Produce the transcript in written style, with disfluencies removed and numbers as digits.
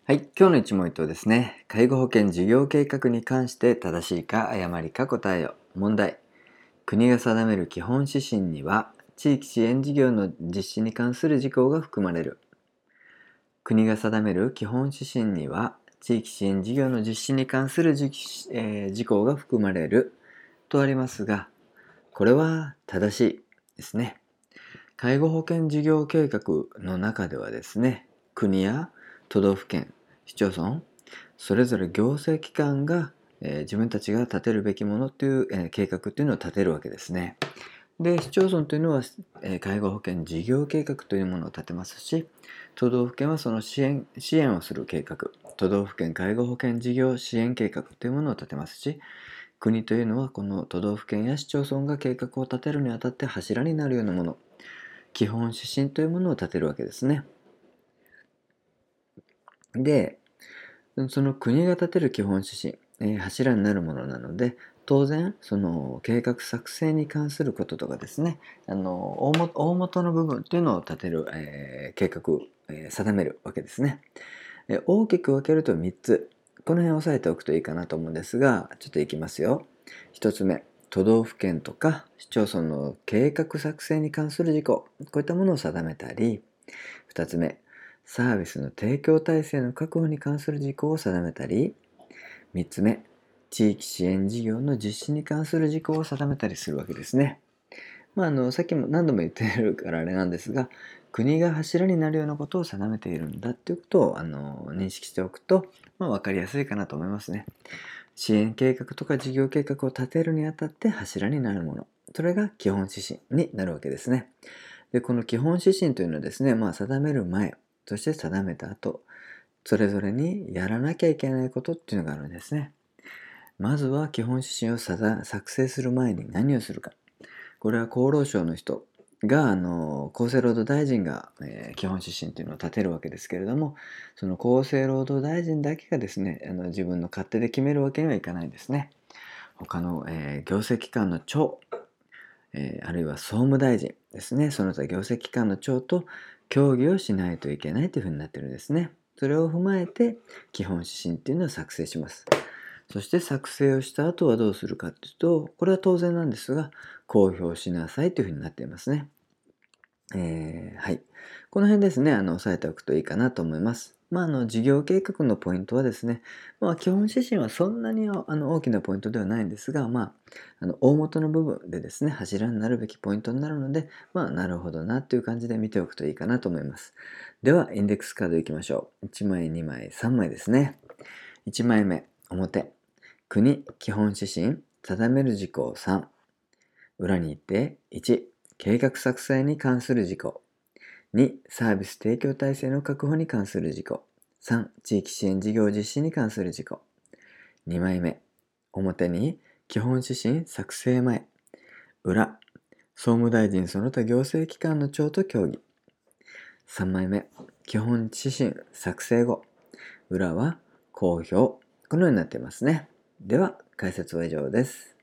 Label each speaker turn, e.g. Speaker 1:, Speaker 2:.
Speaker 1: はい、今日の一問一答ですね。介護保険事業計画に関して正しいか誤りか答えよ。問題。国が定める基本指針には、地域支援事業の実施に関する事項が含まれる。国が定める基本指針には、地域支援事業の実施に関する事項が含まれるとありますが、これは正しいですね。介護保険事業計画の中ではですね、国や都道府県、市町村、それぞれ行政機関が、自分たちが立てるべきものという、計画というのを立てるわけですね。で、市町村というのは、介護保険事業計画というものを立てますし、都道府県はその支援をする計画、都道府県介護保険事業支援計画というものを立てますし、国というのはこの都道府県や市町村が計画を立てるにあたって柱になるようなもの、基本指針というものを立てるわけですね。で、その国が立てる基本指針、柱になるものなので、当然その計画作成に関することとかですね、大元の部分というのを立てる、計画、定めるわけですね。大きく分けると3つ。この辺押さえておくといいかなと思うんですが、ちょっといきますよ。1つ目、都道府県とか市町村の計画作成に関する事項、こういったものを定めたり、2つ目、サービスの提供体制の確保に関する事項を定めたり、3つ目、地域支援事業の実施に関する事項を定めたりするわけですね。さっきも何度も言ってるからあれなんですが、国が柱になるようなことを定めているんだっていうことを認識しておくと、分かりやすいかなと思いますね。支援計画とか事業計画を立てるにあたって柱になるもの、それが基本指針になるわけですね。で、この基本指針というのはですね、定める前、そして定めた後、それぞれにやらなきゃいけないことっていうのがあるんですね。まずは基本指針を作成する前に何をするか。これは厚労省の人が、厚生労働大臣が、基本指針というのを立てるわけですけれども、その厚生労働大臣だけがですね、自分の勝手で決めるわけにはいかないですね。他の、行政機関の長、あるいは総務大臣ですね、その他行政機関の長と協議をしないといけないというふうになっているんですね。それを踏まえて基本指針っていうのを作成します。そして作成をした後はどうするかというと、これは当然なんですが、公表しなさいというふうになっていますね。はい。この辺ですね、押さえておくといいかなと思います。事業計画のポイントはですね、基本指針はそんなに大きなポイントではないんですが、大元の部分でですね、柱になるべきポイントになるので、なるほどなという感じで見ておくといいかなと思います。では、インデックスカードいきましょう。1枚、2枚、3枚ですね。1枚目、表。国基本指針、定める事項3。裏に行って、1、計画作成に関する事項。2、サービス提供体制の確保に関する事項。3、地域支援事業実施に関する事項。2枚目、表に基本指針作成前。裏、総務大臣その他行政機関の長と協議。3枚目、基本指針作成後。裏は公表。このようになっていますね。では、解説は以上です。